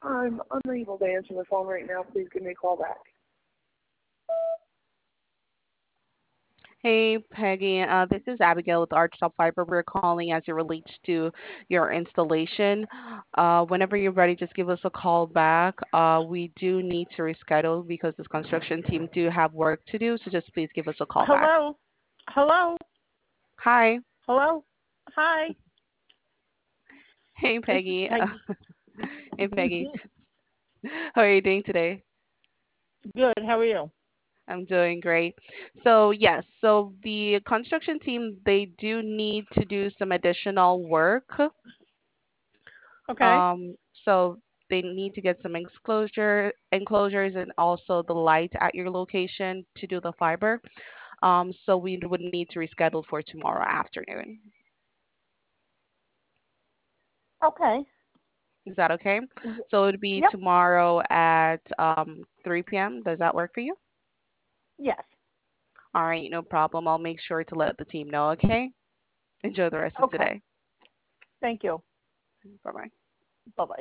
I'm unable to answer the phone right now. Please give me a call back. Hey, Peggy. This is Abigail with Archtop Fiber. We're calling as it relates to your installation. Whenever you're ready, just give us a call back. We do need to reschedule because this construction team do have work to do, so just please give us a call back. Hello? Hello? Hi. Hello? Hi. Hey, This is Peggy. Peggy. Hey, Peggy. How are you doing today? Good. How are you? I'm doing great. So yes, so the construction team they do need to do some additional work. Okay. Um, so they need to get some enclosures and also the light at your location to do the fiber. So we would need to reschedule for tomorrow afternoon. Okay. Is that okay? So it would be Yep. tomorrow at 3 p.m. Does that work for you? Yes. All right, no problem. I'll make sure to let the team know, okay? Enjoy the rest of Okay. today. Thank you. Bye bye. Bye-bye.